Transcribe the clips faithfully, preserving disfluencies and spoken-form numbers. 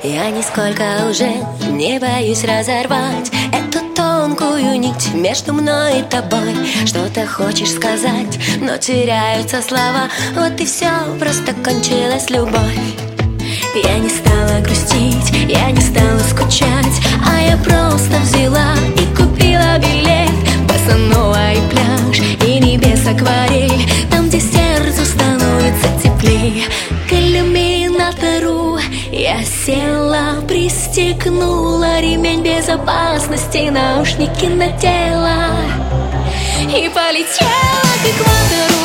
Я нисколько уже не боюсь разорвать эту тонкую нить между мной и тобой. Что-то хочешь сказать, но теряются слова. Вот и все, просто кончилась любовь. Я не стала грустить, я не стала скучать, а я просто взяла и купила билет. Босанова и пляж, и небес акварель, там, где сердцу становится теплее. К иллюминатору я села, пристегнула ремень безопасности, наушники надела и полетела к экватору.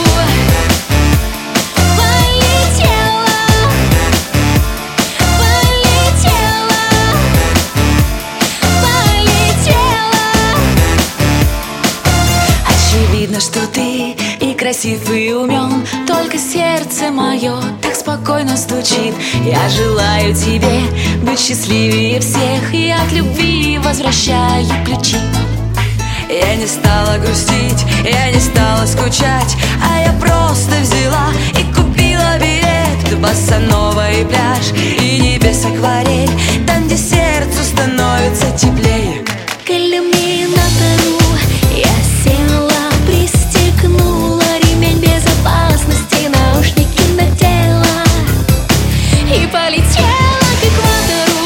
Видно, что ты и красив, и умен, только сердце мое так спокойно стучит. Я желаю тебе быть счастливее всех, и от любви возвращаю ключи. Я не стала грустить, я не стала скучать, а я просто взяла и купила билет. Босанова и пляж, и небес акварель, там, где сердцу становится теплее. К иллюминатору я села, пристегнула ремень безопасности, наушники надела и полетела к экватору.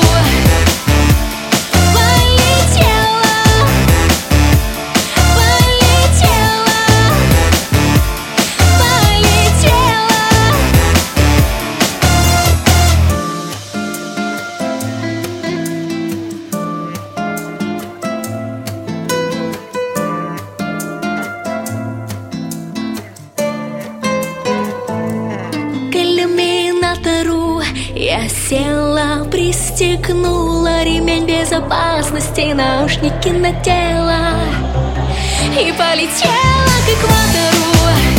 Полетела, полетела, я села, пристегнула ремень безопасности, наушники надела и полетела к экватору.